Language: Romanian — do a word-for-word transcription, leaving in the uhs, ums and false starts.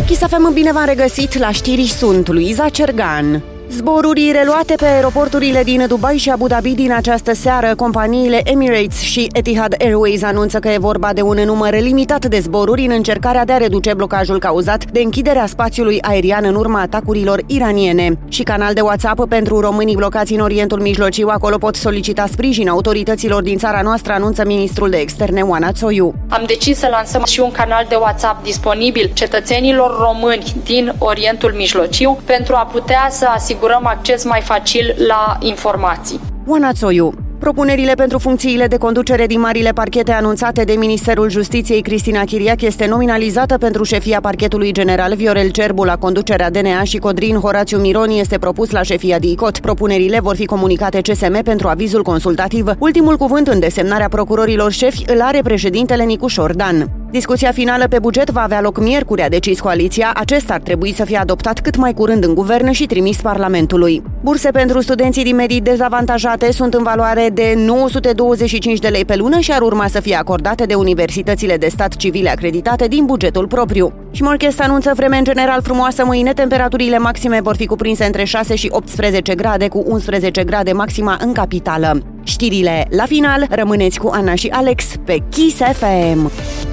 Kiss F M, bine v-am regăsit, la știri sunt Luiza Cergan. Zboruri reluate pe aeroporturile din Dubai și Abu Dhabi din această seară. Companiile Emirates și Etihad Airways anunță că e vorba de un număr limitat de zboruri în încercarea de a reduce blocajul cauzat de închiderea spațiului aerian în urma atacurilor iraniene. Și canal de WhatsApp pentru românii blocați în Orientul Mijlociu, acolo pot solicita sprijin autorităților din țara noastră, anunță ministrul de externe Oana Țoiu. Am decis să lansăm și un canal de WhatsApp disponibil cetățenilor români din Orientul Mijlociu pentru a putea să asigurăm acces mai facil la informații. Oana Țoiu. Propunerile pentru funcțiile de conducere din marile parchete anunțate de Ministerul Justiției Cristina Chiriac este nominalizată pentru șefia Parchetului General. Viorel Cerbu la conducerea D N A și Codrin Horațiu Mironi este propus la șefia D I C O T. Propunerile vor fi comunicate C S M pentru avizul consultativ. Ultimul cuvânt în desemnarea procurorilor șefi îl are președintele Nicușor Dan. Discuția finală pe buget va avea loc miercuri, a decis coaliția. Acesta ar trebui să fie adoptat cât mai curând în guvern și trimis Parlamentului. Burse pentru studenții din medii dezavantajate sunt în valoare de nouă sute douăzeci și cinci de lei pe lună și ar urma să fie acordate de universitățile de stat civile acreditate din bugetul propriu. Și Morchest anunță vreme în general frumoasă mâine. Temperaturile maxime vor fi cuprinse între șase și optsprezece grade, cu unsprezece grade maxima în capitală. Știrile la final, rămâneți cu Ana și Alex pe Kiss F M.